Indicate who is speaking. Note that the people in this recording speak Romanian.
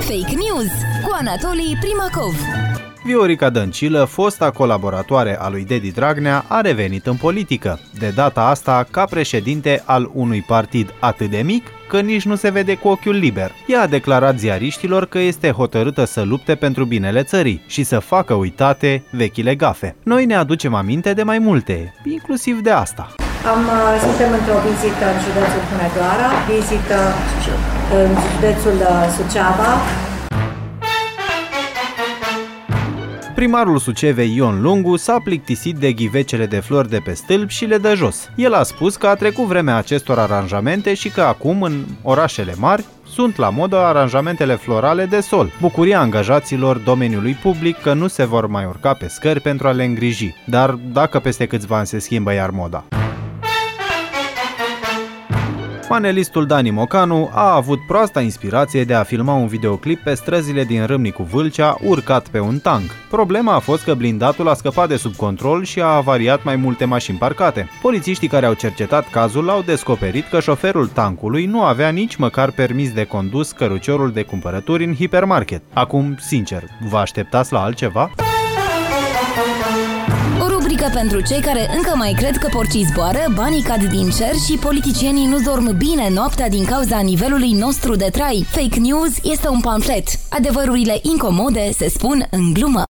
Speaker 1: Fake News cu Anatolii Primacov.
Speaker 2: Viorica Dăncilă, fosta colaboratoare a lui Dedi Dragnea, a revenit în politică, de data asta ca președinte al unui partid atât de mic că nici nu se vede cu ochiul liber. Ea a declarat ziariștilor că este hotărâtă să lupte pentru binele țării și să facă uitate vechile gafe. Noi ne aducem aminte de mai multe, inclusiv de asta.
Speaker 3: Suntem într-o vizită în județul Hunedoara, vizită în județul Suceava.
Speaker 2: Primarul Sucevei Ion Lungu s-a plictisit de ghivecele de flori de pe stâlp și le dă jos. El a spus că a trecut vremea acestor aranjamente și că acum, în orașele mari, sunt la modă aranjamentele florale de sol. Bucuria angajaților domeniului public că nu se vor mai urca pe scări pentru a le îngriji. Dar dacă peste câțiva ani se schimbă iar moda? Panelistul Dani Mocanu a avut proasta inspirație de a filma un videoclip pe străzile din Râmnicu Vâlcea urcat pe un tank. Problema a fost că blindatul a scăpat de sub control și a avariat mai multe mașini parcate. Polițiștii care au cercetat cazul au descoperit că șoferul tankului nu avea nici măcar permis de condus căruciorul de cumpărături în hipermarket. Acum, sincer, vă așteptați la altceva?
Speaker 1: O rubrică pentru cei care încă mai cred că porcii zboară, banii cad din cer și politicienii nu dorm bine noaptea din cauza nivelului nostru de trai. Fake News este un pamflet. Adevărurile incomode se spun în glumă.